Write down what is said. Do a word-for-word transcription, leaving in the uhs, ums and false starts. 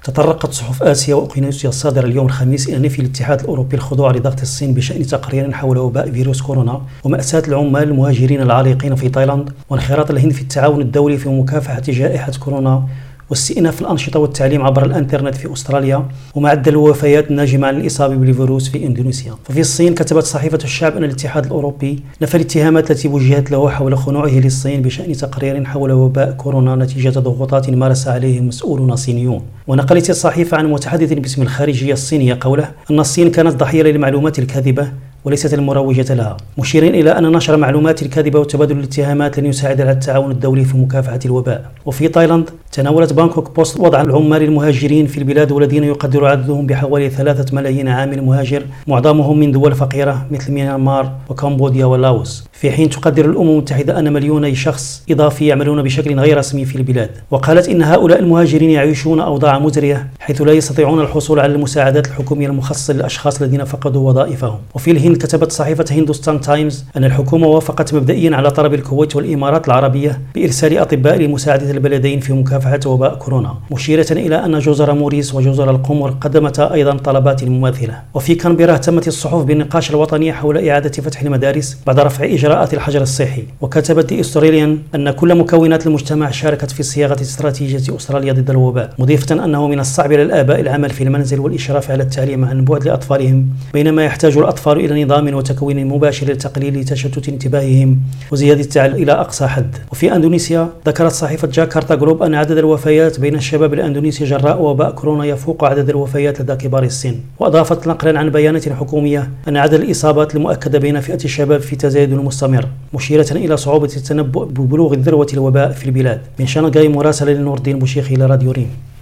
تطرقت صحف آسيا وأوقيانوسيا الصادرة اليوم الخميس إلى نفي الاتحاد الأوروبي الخضوع لضغط الصين بشأن تقرير حول وباء فيروس كورونا ومأساة العمال المهاجرين العالقين في تايلاند، وانخراط الهند في التعاون الدولي في مكافحة جائحة كورونا، واستئناف الأنشطة والتعليم عبر الإنترنت في أستراليا، ومعدل الوفيات الناجمة عن الإصابة بالفيروس في إندونيسيا. ففي الصين كتبت صحيفة الشعب أن الاتحاد الأوروبي نفى الاتهامات التي وجهت له حول خنوعه للصين بشأن تقرير حول وباء كورونا نتيجة ضغوطات مارس عليه مسؤولون صينيون. ونقلت الصحيفة عن متحدث باسم الخارجية الصينية قوله أن الصين كانت ضحية للمعلومات الكاذبة وليست المروجة لها، مشيرين إلى أن نشر معلومات الكاذبة وتبادل الاتهامات لن يساعد على التعاون الدولي في مكافحة الوباء. وفي تايلاند تناولت بانكوك بوست وضع العمال المهاجرين في البلاد والذين يقدر عددهم بحوالي ثلاثة ملايين عامل مهاجر، معظمهم من دول فقيرة مثل ميانمار وكمبوديا ولاوس، في حين تقدر الأمم المتحدة أن مليوني شخص إضافي يعملون بشكل غير رسمي في البلاد. وقالت إن هؤلاء المهاجرين يعيشون أوضاع مزرية حيث لا يستطيعون الحصول على المساعدات الحكومية المخصصة للأشخاص الذين فقدوا وظائفهم. وفي الهند كتبت صحيفة هندوستان تايمز أن الحكومة وافقت مبدئيا على طلب الكويت والإمارات العربية بإرسال أطباء لمساعدة البلدين في مكافحة وباء كورونا، مشيرة إلى أن جزر موريس وجزر القمر قدمتا أيضا طلبات مماثلة. وفي كانبرا اهتمت الصحف بالنقاش الوطني حول إعادة فتح المدارس بعد رفع إجراءات الحجر الصحي. وكتبت دي أستراليان أن كل مكونات المجتمع شاركت في صياغة استراتيجية أستراليا ضد الوباء، مضيفة أنه من الصعب على الآباء العمل في المنزل والإشراف على التعليم عن بعد لأطفالهم، بينما يحتاج الأطفال إلى نظام وتكوين مباشر لتقليل تشتت انتباههم وزيادة التعلم إلى أقصى حد. وفي أندونيسيا ذكرت صحيفة جاكرتا جروب أن عدد الوفيات بين الشباب الأندونيسي جراء وباء كورونا يفوق عدد الوفيات لدى كبار السن. وأضافت نقلا عن بيانات حكومية أن عدد الإصابات المؤكدة بين فئة الشباب في تزايد مستمر، مشيرة إلى صعوبة التنبؤ ببلوغ ذروة الوباء في البلاد. من شانغهاي مراسلة لنور الدين بوشيخي لراديو ريم.